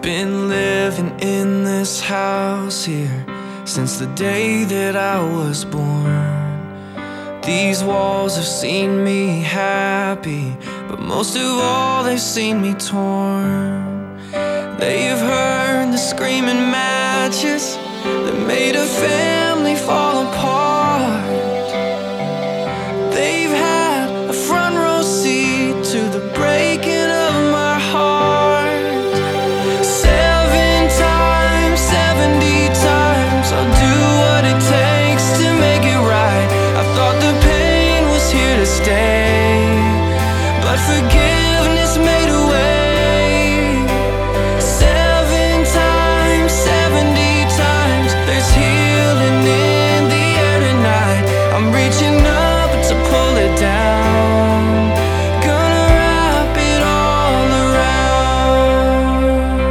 been living in this house here since the day that I was born. These walls have seen me happy, but most of all they've seen me torn. They've heard the screaming matches that made a family fall apart. They've had a front row seat to the breaking of my heart. 7 times, 70 times, I'll do what it takes to make it right. I thought the pain was here to stay, but forgiveness made a way. 7 times, 70 times, there's healing in the air tonight. I'm reaching up to pull it down, gonna wrap it all around.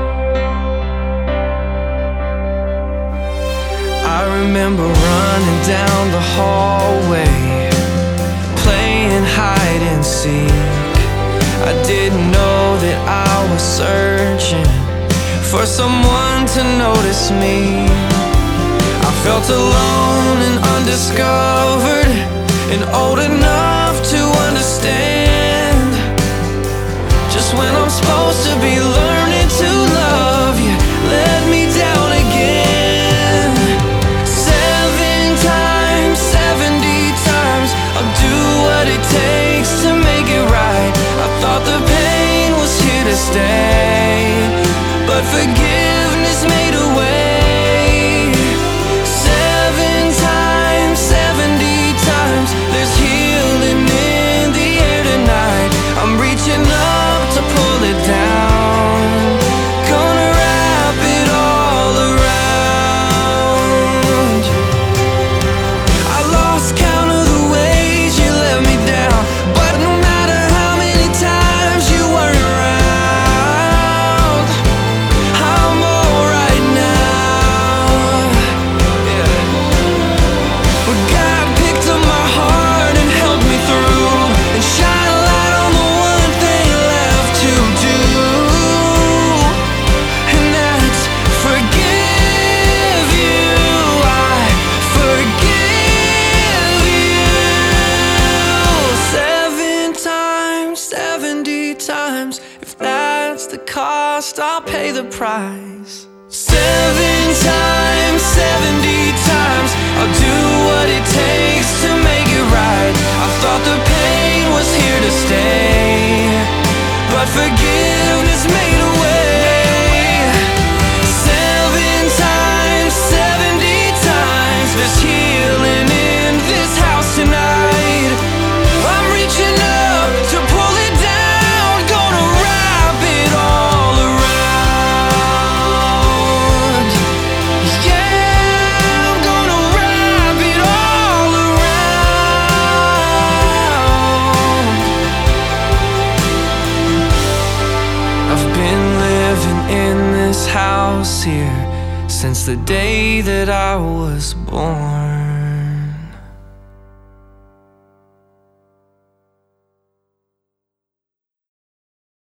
I remember running down the hallway, playing hide and seek. I didn't know that I was searching for someone to notice me. I felt alone and undiscovered, and old enough to understand just when I'm supposed to be learning to love you, let me down again. 7 times, 70 times, I'll do what it takes to make it right. I thought the pain was here to stay, but forgiveness made a way. 7 times, 70 times, there's healing in the air tonight. I'm reaching up to pull it down, gonna wrap it all around. I lost count of the ways you let me down, but no matter how many times you weren't around, I'm alright now. Yeah. Well, God picked up my heart and helped me through, and shine a light on the one thing left to do, and that's forgive you. I forgive you. 7 times, 70 times, if that's the cost, I'll pay the price. 7 times, 70 times, I'll do what it takes to make it right. I thought the pain was here to stay, but forgiveness made a way. 7 times, 70 times, there's healing in this house tonight. I'm reaching up to pull it down, gonna wrap it all around. Yeah, I'm gonna wrap it all around. I've been living in this house here since the day that I was born.